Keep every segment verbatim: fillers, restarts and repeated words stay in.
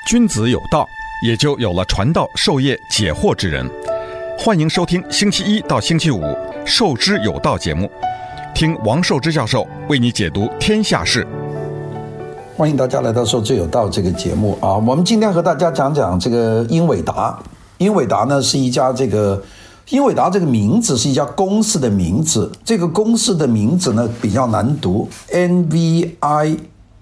君子有道，也就有了传道授业解惑之人。欢迎收听星期一到星期五《授之有道》节目，听王寿之教授为你解读天下事。 欢迎大家来到《授之有道》这个节目啊！我们今天和大家讲讲这个英伟达。英伟达呢是一家这个英伟达这个名字是一家公司的名字，这个公司的名字呢比较难读 ，N V I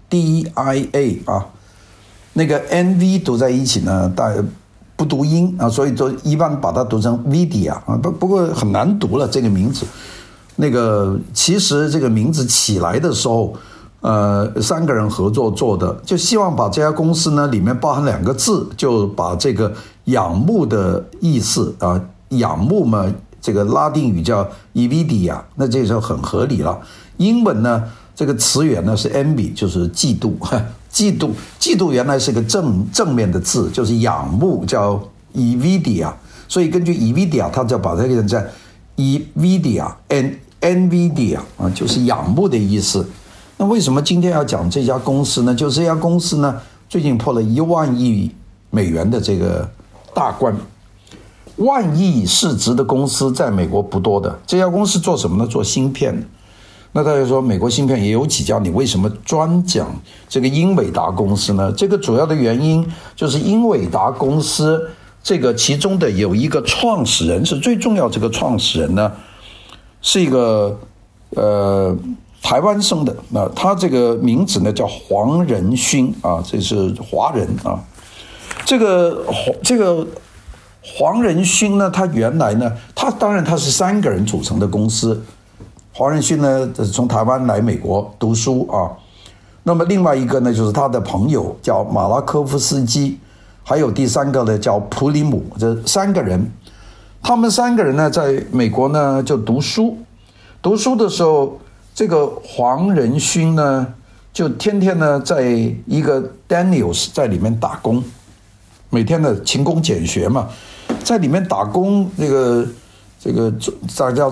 D I A 啊，那个 N V 读在一起呢，大不读音啊，所以就一般把它读成 Nvidia 啊，不不过很难读了这个名字。那个其实这个名字起来的时候，呃，三个人合作做的，就希望把这家公司呢里面包含两个字，就把这个仰慕的意思啊，仰慕嘛，这个拉丁语叫 Nvidia， 那这时候很合理了。英文呢，这个词源呢是 envy， 就是嫉妒，嫉妒，嫉妒原来是个正正面的字，就是仰慕，叫 Nvidia， 所以根据 Nvidia， 它就把这个人在 Nvidia N Nvidia 啊，就是仰慕的意思。那为什么今天要讲这家公司呢？就这家公司呢，最近破了一万亿美元的这个大关。万亿市值的公司在美国不多的，这家公司做什么呢？做芯片。那大家说美国芯片也有几家，你为什么专讲这个英伟达公司呢？这个主要的原因就是英伟达公司这个其中的有一个创始人是最重要，这个创始人呢是一个呃台湾生的，那他这个名字呢叫黄仁勋啊，这是华人啊。这个这个黄仁勋呢，他原来呢，他当然他是三个人组成的公司。黄仁勋呢从台湾来美国读书啊，那么另外一个呢就是他的朋友叫马拉科夫斯基，还有第三个呢叫普里姆，这三个人，他们三个人呢在美国呢就读书，读书的时候，这个黄仁勋呢就天天呢在一个 Daniels 在里面打工，每天的勤工俭学嘛，在里面打工，这个这个大家叫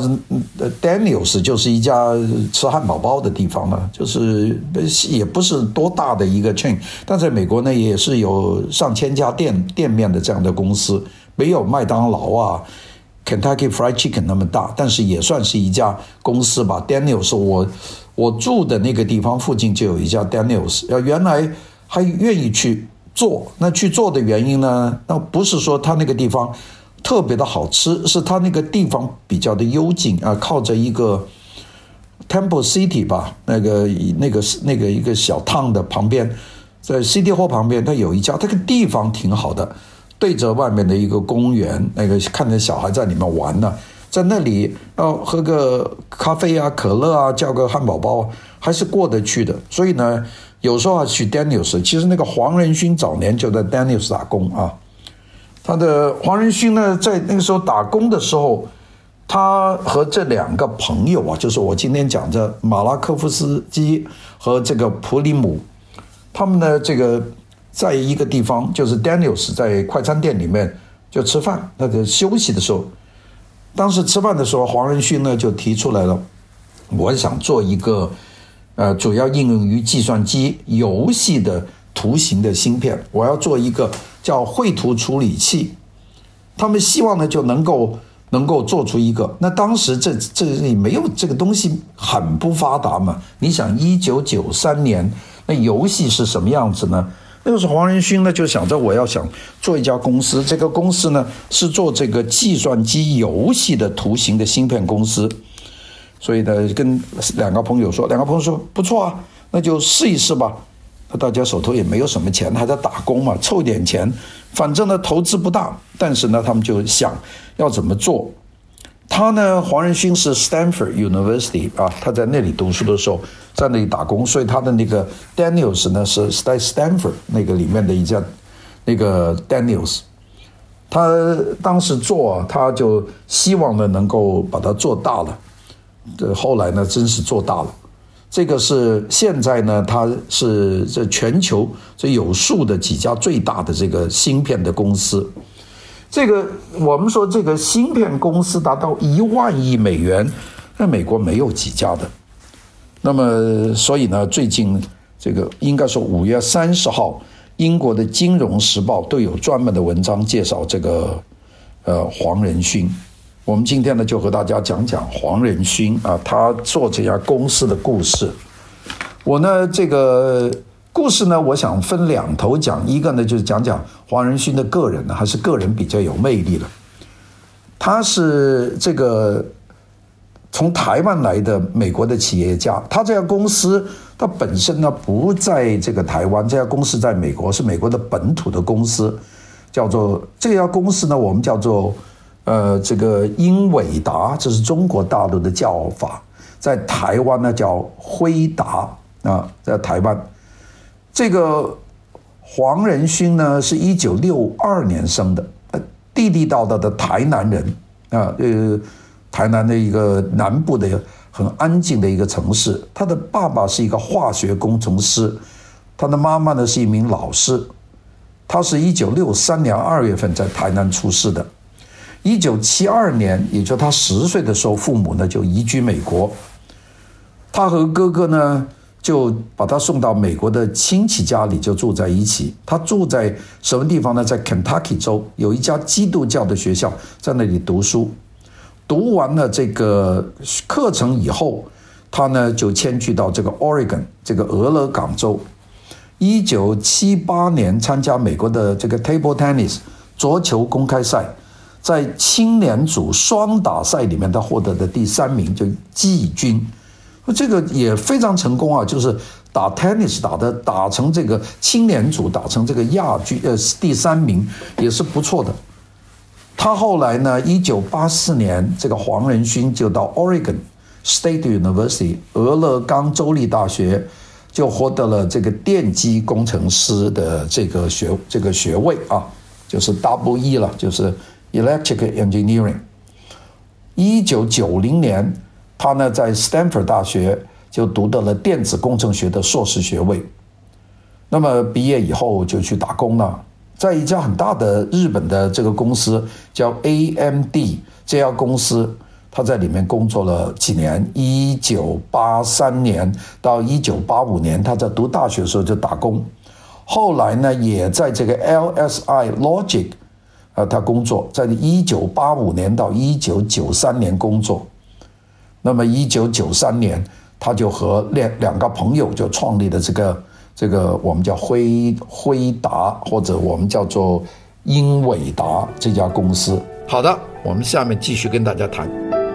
Daniels 就是一家吃汉堡包的地方了，就是也不是多大的一个 chain， 但在美国呢也是有上千家店店面的这样的公司，没有麦当劳啊 Kentucky Fried Chicken 那么大，但是也算是一家公司吧。Daniels 我我住的那个地方附近就有一家 Daniels， 原来还愿意去做，那去做的原因呢，那不是说他那个地方特别的好吃，是他那个地方比较的幽静啊，靠着一个 Temple City 吧，那个那个那个一个小town的旁边，在 City Hall 旁边，它有一家，这个地方挺好的，对着外面的一个公园，那个看着小孩在里面玩呢，在那里要喝个咖啡啊、可乐啊，叫个汉堡包，还是过得去的。所以呢，有时候要去 Daniels， 其实那个黄仁勋早年就在 Daniels 打工啊。他的黄仁勋呢，在那个时候打工的时候，他和这两个朋友啊，就是我今天讲的马拉科夫斯基和这个普里姆，他们呢这个在一个地方，就是 Daniels 在快餐店里面就吃饭，那个休息的时候，当时吃饭的时候，黄仁勋呢就提出来了，我想做一个呃主要应用于计算机游戏的图形的芯片，我要做一个叫绘图处理器，他们希望呢就能够能够做出一个。那当时这这里没有这个东西，很不发达嘛。你想一九九三年，那游戏是什么样子呢？那个时候黄仁勋呢就想着我要想做一家公司，这个公司呢是做这个计算机游戏的图形的芯片公司。所以呢跟两个朋友说，两个朋友说不错啊，那就试一试吧。大家手头也没有什么钱，还在打工嘛，凑点钱，反正呢投资不大，但是呢他们就想要怎么做。他呢黄仁勋是 Stanford University 啊，他在那里读书的时候在那里打工，所以他的那个 Daniels 呢是在 Stanford 那个里面的一家那个 Daniels。他当时做，他就希望呢能够把它做大了，这后来呢真是做大了。这个是现在呢，它是这全球这有数的几家最大的这个芯片的公司。这个我们说这个芯片公司达到一万亿美元，在美国没有几家的。那么所以呢，最近这个应该说五月三十号， 英国的《金融时报》都有专门的文章介绍这个呃黄仁勋。我们今天呢就和大家讲讲黄仁勋啊，他做这家公司的故事。我呢这个故事呢，我想分两头讲，一个呢就是讲讲黄仁勋的个人呢，还是个人比较有魅力了。他是这个从台湾来的美国的企业家，他这家公司它本身呢不在这个台湾，这家公司在美国，是美国的本土的公司，叫做这家公司呢我们叫做呃这个英伟达，这是中国大陆的叫法，在台湾呢叫辉达啊，在台湾。这个黄仁勋呢是一九六二年生的，地地道道的台南人啊，呃，台南的一个南部的很安静的一个城市。他的爸爸是一个化学工程师，他的妈妈呢是一名老师。他是一九六三年二月份在台南出世的。一九七二年，也就他十岁的时候，父母呢就移居美国。他和哥哥呢就把他送到美国的亲戚家里，就住在一起。他住在什么地方呢？在 Kentucky 州有一家基督教的学校，在那里读书。读完了这个课程以后，他呢就迁居到这个 Oregon 这个俄勒冈州。一九七八年参加美国的这个 Table Tennis 桌球公开赛，在青年组双打赛里面他获得的第三名，就季军。这个也非常成功啊，就是打 tennis 打的打成这个青年组，打成这个亚军呃第三名，也是不错的。他后来呢，一九八四年，这个黄仁勋就到 Oregon State University 俄勒冈州立大学，就获得了这个电机工程师的这个学这个学位啊，就是 Double E 了，就是 Electrical Engineering。一九九零年。他呢在 Stanford 大学就读到了电子工程学的硕士学位，那么毕业以后就去打工了，在一家很大的日本的这个公司叫 A M D 这家公司，他在里面工作了几年，一九八三年到一九八五年，他在读大学的时候就打工，后来呢也在这个 L S I Logic 呃他工作，在一九八五年到一九九三年工作。那么一九九三年，他就和两两个朋友就创立了这个这个我们叫辉辉达，或者我们叫做英伟达这家公司。好的，我们下面继续跟大家谈。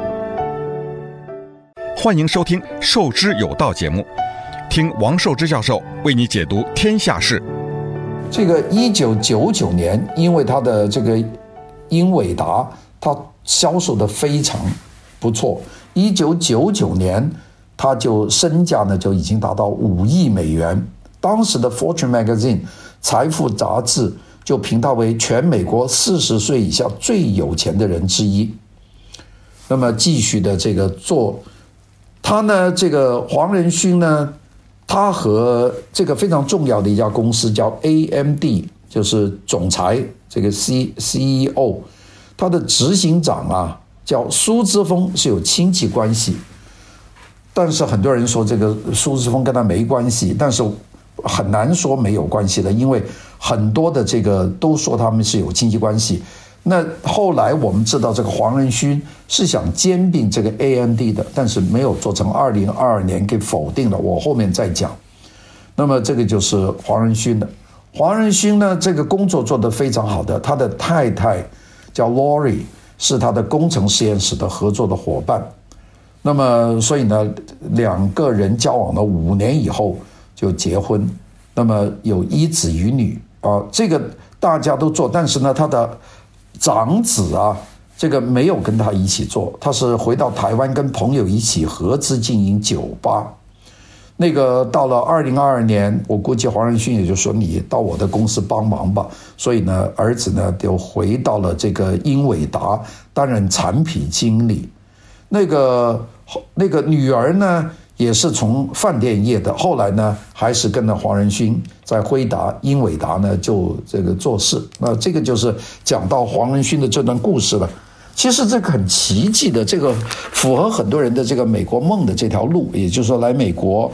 欢迎收听《授之有道》节目，听王寿之教授为你解读天下事。 这个一九九九年，因为他的这个英伟达，它销售的非常不错。一九九九年，他就身价呢就已经达到五亿美元。当时的 Fortune Magazine 财富杂志就评他为全美国四十岁以下最有钱的人之一。那么继续的这个做，他呢这个黄仁勋呢，他和这个非常重要的一家公司叫 A M D， 就是总裁这个 C E O， 他的执行长啊。叫苏之峰，是有亲戚关系，但是很多人说这个苏之峰跟他没关系，但是很难说没有关系的，因为很多的这个都说他们是有亲戚关系。那后来我们知道这个黄仁勋是想兼并这个 A M D 的，但是没有做成，二零二二年给否定了，我后面再讲。那么这个就是黄仁勋的。黄仁勋呢，这个工作做得非常好的，他的太太叫 Lori，是他的工程实验室的合作的伙伴。那么所以呢，两个人交往了五年以后就结婚，那么有一子一女啊，这个大家都做，但是呢他的长子啊，这个没有跟他一起做，他是回到台湾跟朋友一起合资经营酒吧。那个到了二零二二年，我估计黄仁勋也就说你到我的公司帮忙吧，所以呢儿子呢就回到了这个英伟达担任产品经理。那个那个女儿呢也是从饭店业的，后来呢还是跟着黄仁勋在辉达英伟达呢就这个做事。那这个就是讲到黄仁勋的这段故事了。其实这个很奇迹的，这个符合很多人的这个美国梦的这条路，也就是说来美国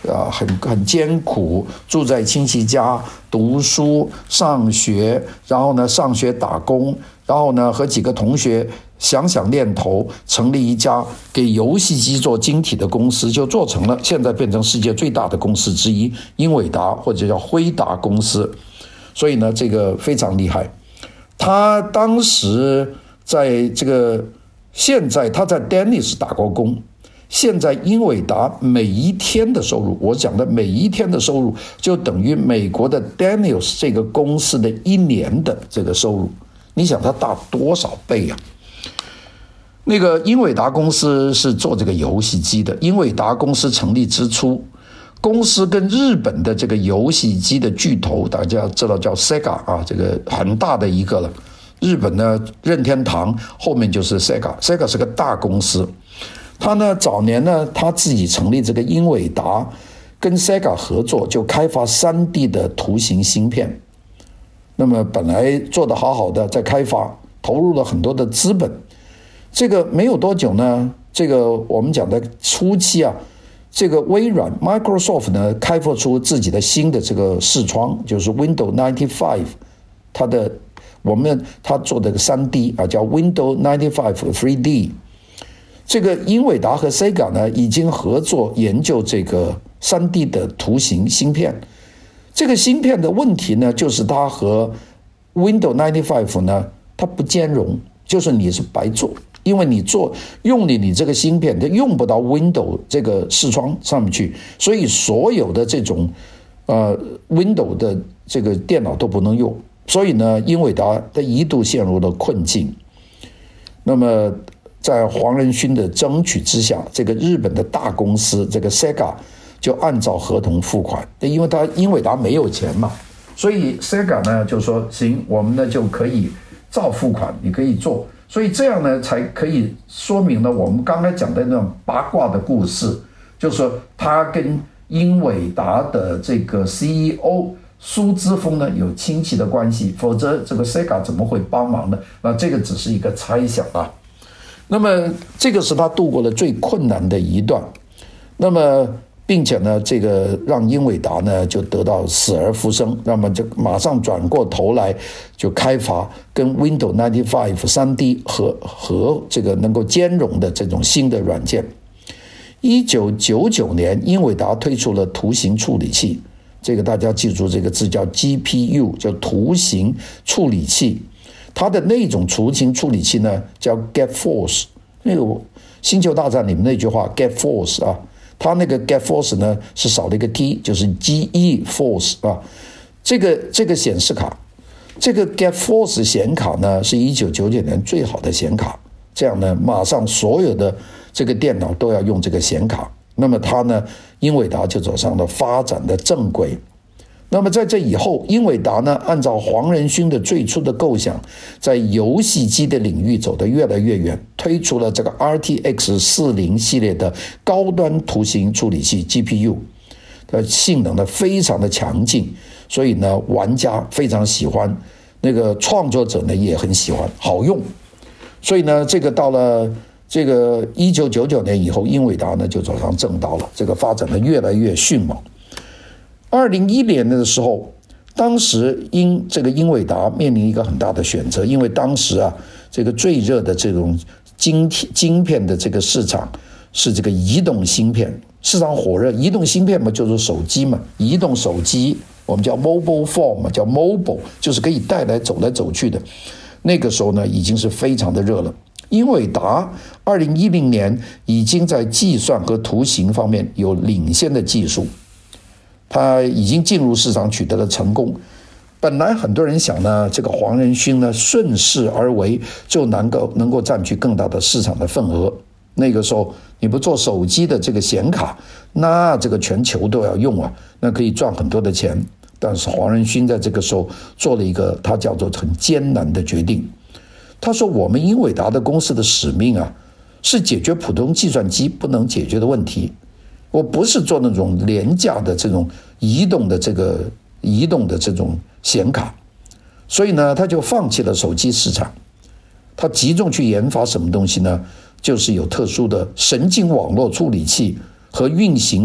啊，很很艰苦，住在亲戚家读书上学，然后呢上学打工，然后呢和几个同学想想念头，成立一家给游戏机做晶体的公司，就做成了，现在变成世界最大的公司之一，英伟达或者叫辉达公司。所以呢，这个非常厉害。他当时在这个，现在他在 Dennis 打过工。现在英伟达每一天的收入，我讲的每一天的收入，就等于美国的 Daniels 这个公司的一年的这个收入。你想它大多少倍啊？那个英伟达公司是做这个游戏机的。英伟达公司成立之初，公司跟日本的这个游戏机的巨头，大家知道叫 Sega 啊，这个很大的一个了。日本呢，任天堂后面就是 Sega，Sega 是个大公司。他呢，早年呢，他自己成立这个英伟达，跟 Sega 合作，就开发 三 D 的图形芯片。那么本来做得好好的，在开发，投入了很多的资本。这个没有多久呢，这个我们讲的初期啊，这个微软 Microsoft 呢，开发出自己的新的这个视窗，就是 Windows 九十五，它的我们他做的 三 D 啊，叫 Windows 九十五 三 D。这个英伟达和 Sega 呢，已经合作研究这个 三 D 的图形芯片。这个芯片的问题呢，就是它和 Windows 九十五呢，它不兼容，就是你是白做，因为你做用你你这个芯片，它用不到 Windows 这个视窗上面去，所以所有的这种呃 Windows 的这个电脑都不能用。所以呢，英伟达它一度陷入了困境。那么在黄仁勋的争取之下，这个日本的大公司这个 Sega 就按照合同付款，因为他英伟达没有钱嘛，所以 Sega 呢就说行，我们呢就可以照付款，你可以做，所以这样呢才可以说明了我们刚才讲的那种八卦的故事，就是说他跟英伟达的这个 C E O 苏之峰呢有亲戚的关系，否则这个 Sega 怎么会帮忙呢？那这个只是一个猜想啊。那么这个是他度过了最困难的一段，那么并且呢，这个让英伟达呢就得到死而复生，那么就马上转过头来就开发跟 Windows 九十五 三 D 和和这个能够兼容的这种新的软件。一九九九年，英伟达推出了图形处理器，这个大家记住这个字叫 G P U， 叫图形处理器。它的那种图形处理器呢，叫 Get Force， 那个星球大战里面那句话 Get Force 啊，它那个 Get Force 呢是少了一个 T， 就是 G E Force 啊。这个这个显示卡，这个 Get Force 显卡呢是一九九九年最好的显卡，这样呢马上所有的这个电脑都要用这个显卡，那么它呢英伟达就走上了发展的正轨。那么在这以后，英伟达呢，按照黄仁勋的最初的构想，在游戏机的领域走得越来越远，推出了这个 R T X 四十 系列的高端图形处理器 G P U， 它性能呢非常的强劲，所以呢玩家非常喜欢，那个创作者呢也很喜欢，好用。所以呢，这个到了这个一九九九年以后，英伟达呢就走上正道了，这个发展的越来越迅猛。二零一零年的时候，当时英这个英伟达面临一个很大的选择，因为当时啊，这个最热的这种晶晶片的这个市场是这个移动芯片，市场火热。移动芯片嘛，就是手机嘛，移动手机我们叫 mobile phone 嘛，叫 mobile， 就是可以带来走来走去的。那个时候呢，已经是非常的热了。英伟达二零一零年已经在计算和图形方面有领先的技术。他已经进入市场取得了成功。本来很多人想呢，这个黄仁勋呢顺势而为，就能够能够占据更大的市场的份额。那个时候你不做手机的这个显卡，那这个全球都要用啊，那可以赚很多的钱。但是黄仁勋在这个时候做了一个他叫做很艰难的决定。他说，我们英伟达的公司的使命啊，是解决普通计算机不能解决的问题。我不是做那种廉价的这种移动的这个移动的这种显卡，所以呢，他就放弃了手机市场，他集中去研发什么东西呢？就是有特殊的神经网络处理器和运行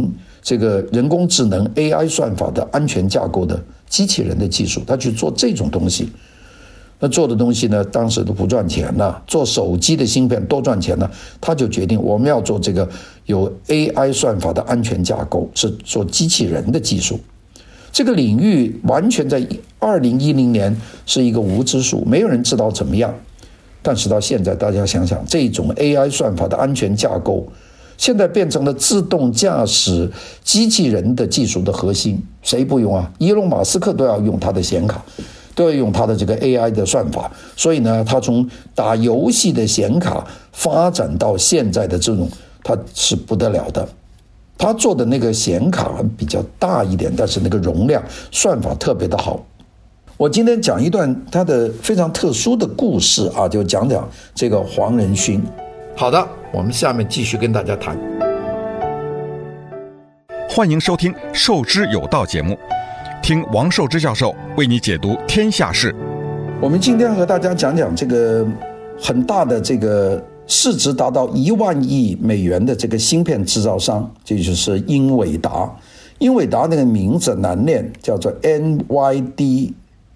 这个人工智能 A I 算法的安全架构的机器人的技术，他去做这种东西。那做的东西呢，当时都不赚钱了，做手机的芯片多赚钱了，他就决定我们要做这个有 A I 算法的安全架构，是做机器人的技术。这个领域完全在二零一零年是一个无知数，没有人知道怎么样。但是到现在，大家想想，这种 A I 算法的安全架构现在变成了自动驾驶机器人的技术的核心，谁不用啊？伊隆马斯克都要用他的显卡，都要用他的这个 A I 的算法。所以呢，他从打游戏的显卡发展到现在的这种，他是不得了的。他做的那个显卡比较大一点，但是那个容量算法特别的好。我今天讲一段他的非常特殊的故事啊，就讲讲这个黄仁勋。好的，我们下面继续跟大家谈。 欢迎收听《授之有道》节目，听王寿之教授为你解读天下事。 我们今天和大家讲讲这个很大的这个市值达到一万亿美元的这个芯片制造商，这就是英伟达。英伟达那个名字难念，叫做 N Y D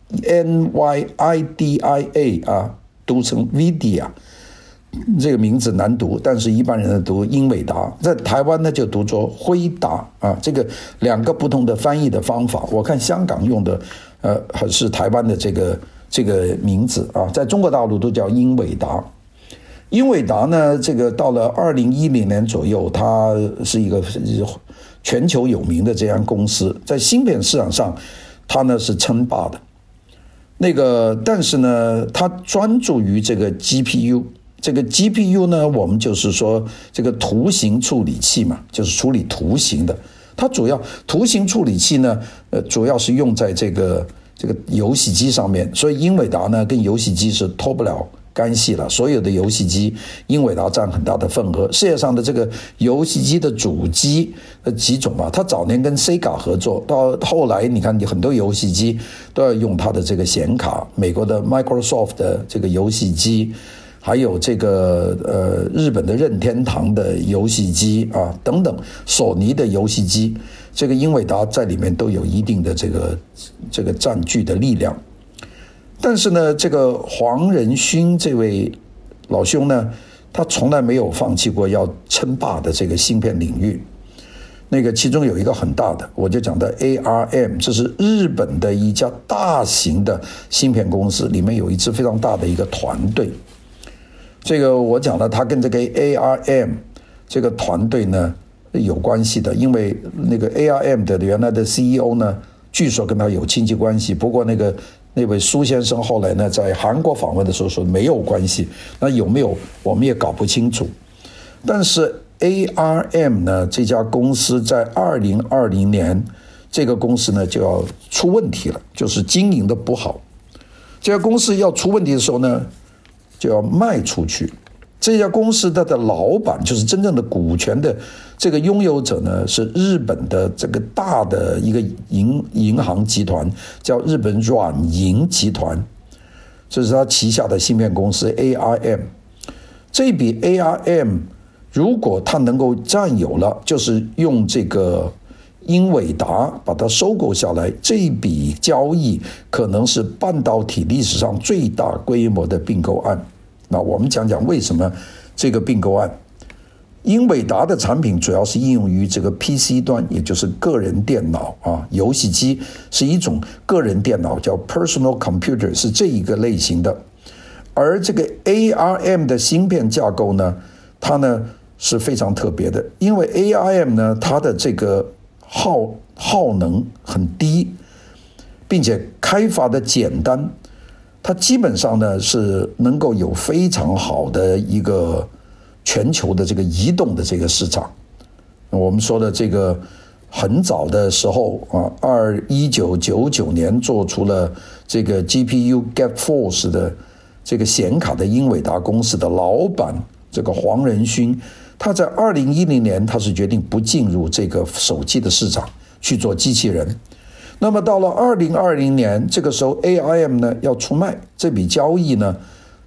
N Y I D I A 啊，读成 V D 啊，这个名字难读，但是一般人读英伟达，在台湾呢就读作辉达啊，这个两个不同的翻译的方法。我看香港用的呃还是台湾的这个这个名字啊，在中国大陆都叫英伟达。英伟达呢，这个到了二零一零年左右，它是一个全球有名的这样公司，在芯片市场上，它呢是称霸的。那个，但是呢，它专注于这个 G P U， 这个 G P U 呢，我们就是说这个图形处理器嘛，就是处理图形的。它主要图形处理器呢，呃，主要是用在这个这个游戏机上面，所以英伟达呢跟游戏机是脱不了干系了，所有的游戏机，英伟达占很大的份额。世界上的这个游戏机的主机的几种啊，它早年跟 Sega 合作，到后来你看很多游戏机都要用它的这个显卡，美国的 Microsoft 的这个游戏机，还有这个呃日本的任天堂的游戏机啊等等，索尼的游戏机，这个英伟达在里面都有一定的这个这个占据的力量。但是呢，这个黄仁勋这位老兄呢，他从来没有放弃过要称霸的这个芯片领域。那个其中有一个很大的，我就讲的 A R M， 这是日本的一家大型的芯片公司，里面有一支非常大的一个团队。这个我讲了，他跟这个 A R M 这个团队呢有关系的，因为那个 A R M 的原来的 C E O 呢，据说跟他有亲戚关系，不过那个那位苏先生后来呢，在韩国访问的时候说没有关系，那有没有我们也搞不清楚。但是 A R M 呢，这家公司在二零二零年，这个公司呢就要出问题了，就是经营的不好。这家公司要出问题的时候呢，就要卖出去。这家公司它的老板，就是真正的股权的这个拥有者呢，是日本的这个大的一个银银行集团，叫日本软银集团，这是他旗下的芯片公司 A R M。这笔 A R M 如果他能够占有了，就是用这个英伟达把它收购下来，这笔交易可能是半导体历史上最大规模的并购案。那我们讲讲为什么这个并购案。英伟达的产品主要是应用于这个 P C 端，也就是个人电脑啊，游戏机是一种个人电脑，叫 personal computer， 是这一个类型的。而这个 A R M 的芯片架构呢，它呢是非常特别的，因为 A R M 呢，它的这个耗耗能很低，并且开发的简单。它基本上呢是能够有非常好的一个全球的这个移动的这个市场。我们说的这个很早的时候啊，二一九九九年做出了这个 G P U GetForce 的这个显卡的英伟达公司的老板这个黄仁勋，他在二零一零年他是决定不进入这个手机的市场去做机器人。那么到了二零二零年，这个时候 A R M 呢要出卖，这笔交易呢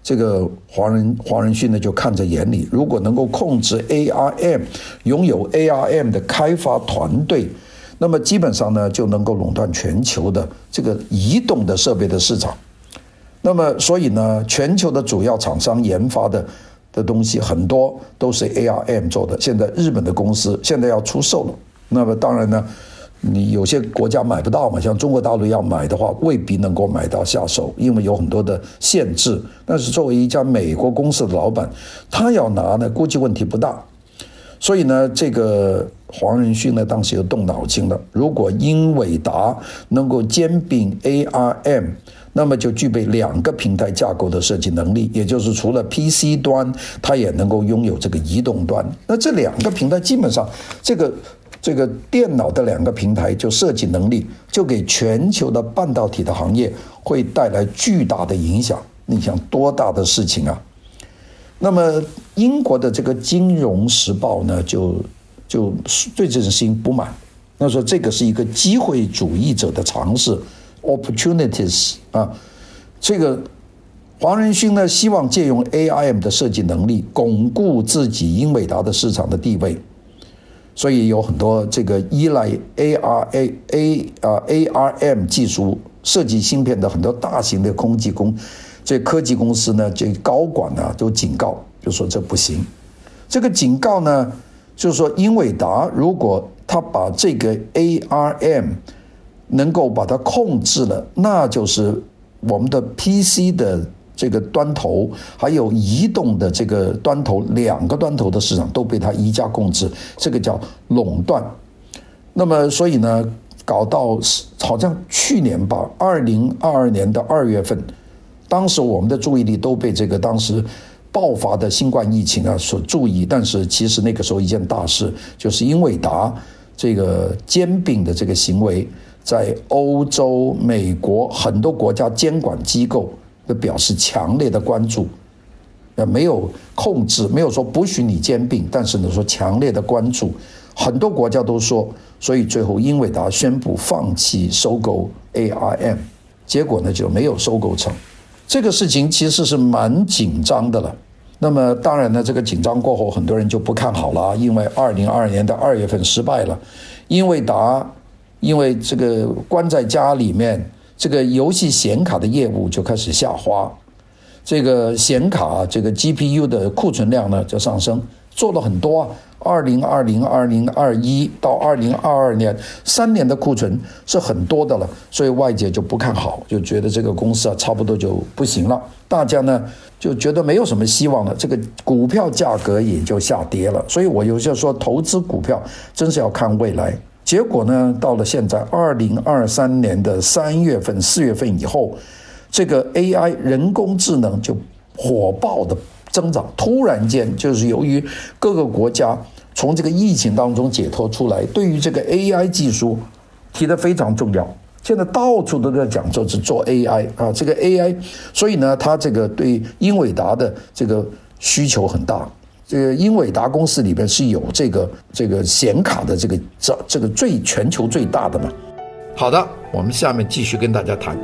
这个黄仁黄仁勋呢就看在眼里，如果能够控制 A R M， 拥有 A R M 的开发团队，那么基本上呢就能够垄断全球的这个移动的设备的市场。那么所以呢，全球的主要厂商研发的的东西很多都是 A R M 做的，现在日本的公司现在要出售了。那么当然呢，你有些国家买不到嘛，像中国大陆要买的话，未必能够买到下手，因为有很多的限制。但是作为一家美国公司的老板，他要拿呢，估计问题不大。所以呢，这个黄仁勋呢，当时又动脑筋了。如果英伟达能够兼并 A R M， 那么就具备两个平台架构的设计能力，也就是除了 P C 端，它也能够拥有这个移动端。那这两个平台基本上，这个这个电脑的两个平台就设计能力，就给全球的半导体的行业会带来巨大的影响。你想多大的事情啊？那么英国的这个《金融时报》呢，就就对这件事情不满，那说这个是一个机会主义者的尝试 ，opportunities 啊，这个黄仁勋呢希望借用 A R M 的设计能力，巩固自己英伟达的市场的地位，所以有很多这个依赖 A R A A 啊 A R M 技术设计芯片的很多大型的空技工。这科技公司呢，这高管呢都警告，就说这不行。这个警告呢，就是说英伟达如果他把这个 A R M 能够把它控制了，那就是我们的 P C 的这个端头，还有移动的这个端头，两个端头的市场都被他一家控制，这个叫垄断。那么所以呢，搞到好像去年吧，二零二二年的二月份。当时我们的注意力都被这个当时爆发的新冠疫情啊所注意，但是其实那个时候一件大事就是英伟达这个兼并的这个行为，在欧洲、美国很多国家监管机构都表示强烈的关注，没有控制，没有说不许你兼并，但是呢说强烈的关注，很多国家都说，所以最后英伟达宣布放弃收购 A R M， 结果呢就没有收购成。这个事情其实是蛮紧张的了。那么当然呢，这个紧张过后，很多人就不看好了，因为二零二二年的二月份失败了，英伟达因为这个关在家里面，这个游戏显卡的业务就开始下滑，这个显卡这个 G P U 的库存量呢就上升，做了很多啊。二零二零、二零二一到二零二二年三年的库存是很多的了，所以外界就不看好，就觉得这个公司啊差不多就不行了，大家呢就觉得没有什么希望了，这个股票价格也就下跌了。所以我有些说投资股票真是要看未来。结果呢，到了现在二零二三年的三月份、四月份以后，这个 A I 人工智能就火爆的增长，突然间就是由于各个国家从这个疫情当中解脱出来，对于这个 A I 技术提得非常重要。现在到处都在讲，就是做 A I 啊，这个 A I， 所以呢，它这个对英伟达的这个需求很大。这个英伟达公司里边是有这个这个显卡的这个这这个最全球最大的嘛。好的，我们下面继续跟大家谈。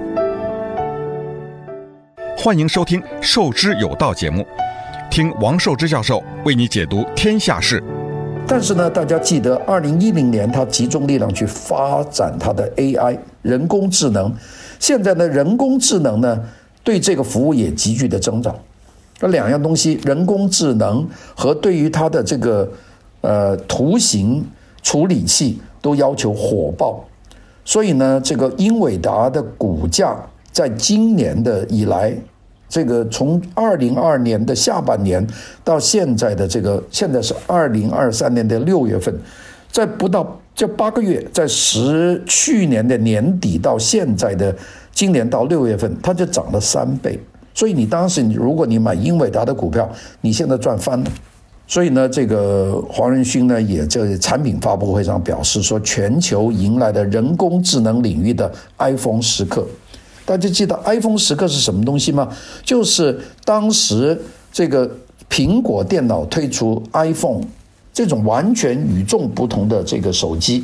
欢迎收听《受之有道》节目，听王寿之教授为你解读天下事。 但是呢，大家记得二零一零年他集中力量去发展他的 A I 人工智能，现在呢人工智能呢对这个服务也急剧的增长。这两样东西，人工智能和对于它的这个呃图形处理器都要求火爆，所以呢，这个英伟达的股价在今年的以来，这个从二零二二年的下半年到现在的这个现在是二零二三年的六月份，在不到这八个月，在十去年的年底到现在的今年到六月份，它就涨了三倍。所以你当时如果你买英伟达的股票，你现在赚翻了。所以呢，这个黄仁勋呢也在产品发布会上表示说，全球迎来了人工智能领域的 iPhone 时刻。大家记得 iPhone 时刻是什么东西吗？就是当时这个苹果电脑推出 iPhone 这种完全与众不同的这个手机，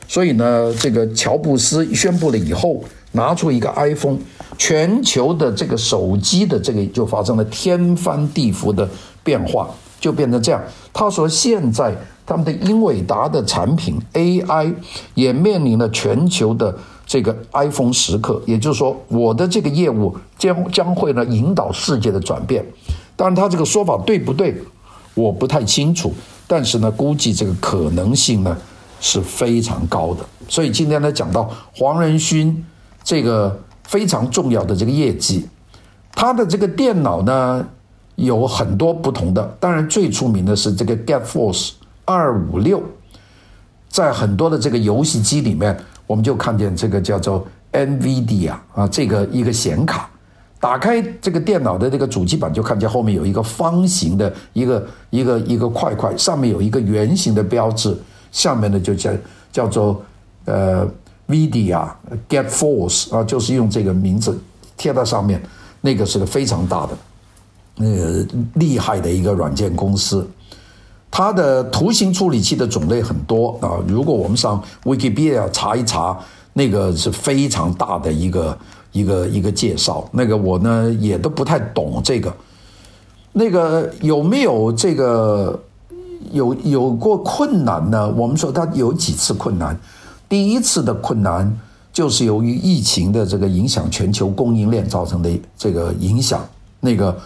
所以呢，这个乔布斯宣布了以后，拿出一个 iPhone， 全球的这个手机的这个就发生了天翻地覆的变化，就变成这样。他说现在他们的英伟达的产品 A I 也面临了全球的这个 iPhone 时刻，也就是说我的这个业务将将会呢引导世界的转变。当然他这个说法对不对我不太清楚，但是呢估计这个可能性呢是非常高的。所以今天呢讲到黄仁勋这个非常重要的这个业绩，他的这个电脑呢有很多不同的，当然最出名的是这个 GeForce 二五六，在很多的这个游戏机里面，我们就看见这个叫做 NVIDIA 啊，这个一个显卡，打开这个电脑的这个主机板，就看见后面有一个方形的一个一个一个块块，上面有一个圆形的标志，下面呢就叫叫做呃 NVIDIA GeForce 啊，就是用这个名字贴在上面，那个是个非常大的。那个厉害的一个软件公司，它的图形处理器的种类很多啊。如果我们上 Wikipedia 查一查，那个是非常大的一个一个一个介绍。那个我呢也都不太懂这个。那个有没有这个有有过困难呢？我们说它有几次困难。第一次的困难就是由于疫情的这个影响，全球供应链造成的这个影响。那个。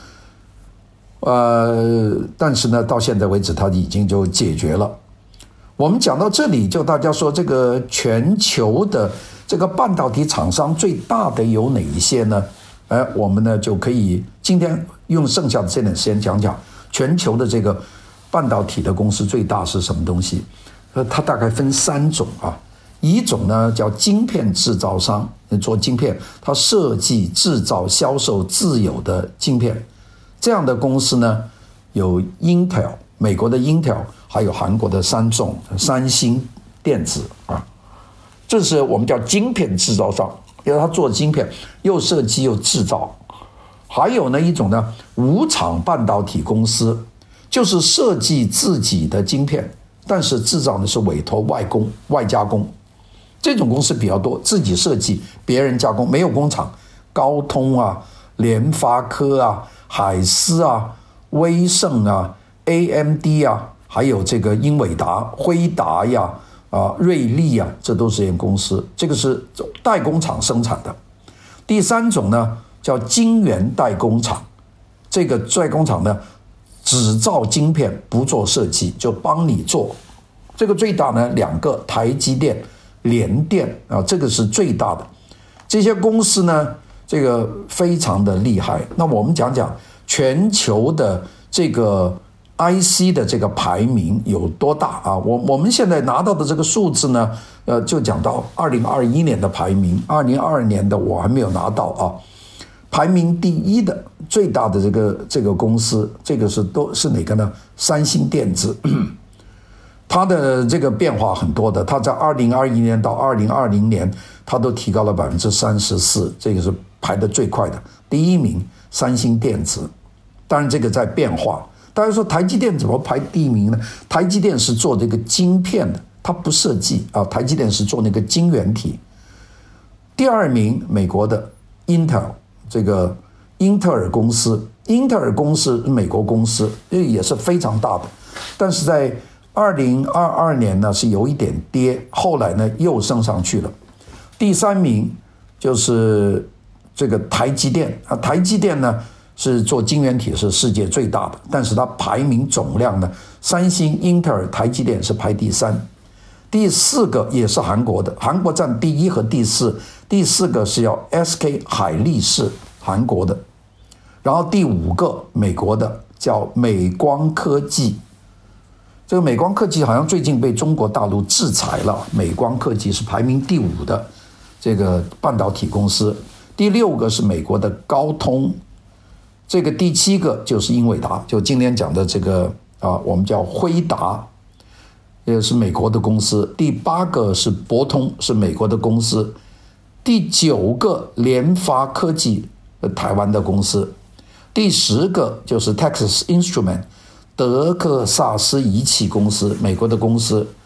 呃，但是呢，到现在为止，它已经就解决了。我们讲到这里，就大家说这个全球的这个半导体厂商最大的有哪一些呢？哎，我们呢就可以今天用剩下的这点时间讲讲全球的这个半导体的公司最大是什么东西。呃，它大概分三种啊，一种呢叫晶片制造商，做晶片，它设计、制造、销售自有的晶片。这样的公司呢，有 Intel 美国的 Intel， 还有韩国的三众三星电子啊，这是我们叫晶片制造商，因为他做晶片又设计又制造。还有呢一种呢无厂半导体公司，就是设计自己的晶片，但是制造的是委托外工外加工。这种公司比较多，自己设计别人加工，没有工厂。高通啊、联发科啊、海思啊、威盛啊、A M D 啊，还有这个英伟达、辉达呀、啊瑞利啊，这都是这些公司，这个是代工厂生产的。第三种呢叫晶圆代工厂，这个代工厂呢只造晶片不做设计，就帮你做。这个最大呢两个，台积电、联电啊，这个是最大的。这些公司呢这个非常的厉害。那我们讲讲全球的这个 I C 的这个排名有多大啊？我我们现在拿到的这个数字呢，呃，就讲到二零二一年的排名，二零二二年的我还没有拿到啊。排名第一的最大的这个这个公司，这个是都是哪个呢？三星电子。它的这个变化很多的，它在二零二一年到二零二零年，它都提高了百分之三十四，这个是排得最快的。第一名三星电子，当然这个在变化。大家说台积电怎么排第一名呢？台积电是做这个晶片的，它不设计啊，台积电是做那个晶圆体。第二名美国的 Intel， 这个英特尔公司，英特尔公司美国公司，也是非常大的，但是在二零二二年呢是有一点跌，后来呢又升上去了。第三名就是这个台积电啊，台积电呢是做晶圆体，是世界最大的，但是它排名总量呢，三星、英特尔、台积电是排第三。第四个也是韩国的，韩国占第一和第四，第四个是要 S K 海力士，韩国的。然后第五个美国的叫美光科技。这个美光科技好像最近被中国大陆制裁了，美光科技是排名第五的这个半导体公司。第六个是美国的高通，这个第七个就是英伟达，就今天讲的这个啊，我们叫辉达，也是美国的公司。第八个是博通，是美国的公司。第九个联发科技，台湾的公司。第十个就是 Texas Instrument，德克萨斯仪器公司，美国的公司。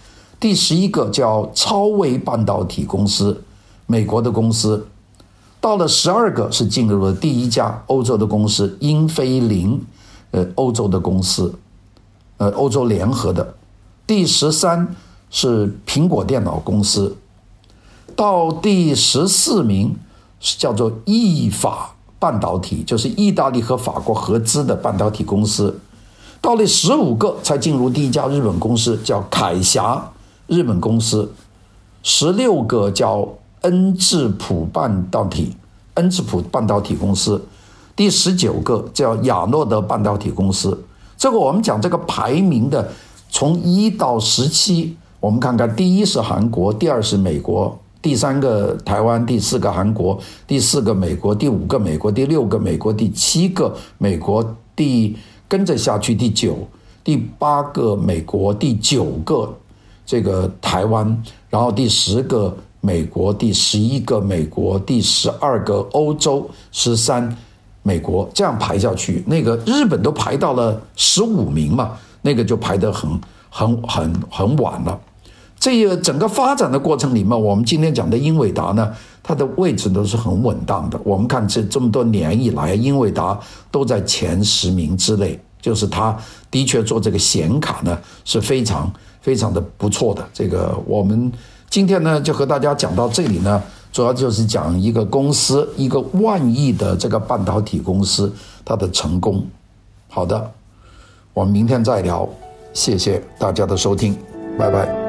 第十一个叫超微半导体公司，美国的公司。到了十二个是进入了第一家欧洲的公司英飞凌，呃，欧洲的公司，呃，欧洲联合的。第十三是苹果电脑公司。到第十四名是叫做意法半导体，就是意大利和法国合资的半导体公司。到了十五个才进入第一家日本公司，叫凯霞日本公司。十六个叫恩智浦半导体，恩智浦半导体公司。第十九个叫亚诺德半导体公司。这个我们讲这个排名的，从一到十七，我们看看，第一是韩国，第二是美国，第三个台湾，第四个韩国，第四个美国，第五个美国，第六个美国，第七个美国，第跟着下去第九，第八个美国，第九个这个台湾，然后第十个美国，第十一个美国，第十二个欧洲，十三美国，这样排下去，那个日本都排到了十五名嘛，那个就排得很很很很晚了。这个整个发展的过程里面，我们今天讲的英伟达呢，它的位置都是很稳当的。我们看这这么多年以来，英伟达都在前十名之内，就是它的确做这个显卡呢是非常非常的不错的。这个我们今天呢就和大家讲到这里呢，主要就是讲一个公司，一个万亿的这个半导体公司它的成功。好的，我们明天再聊，谢谢大家的收听，拜拜。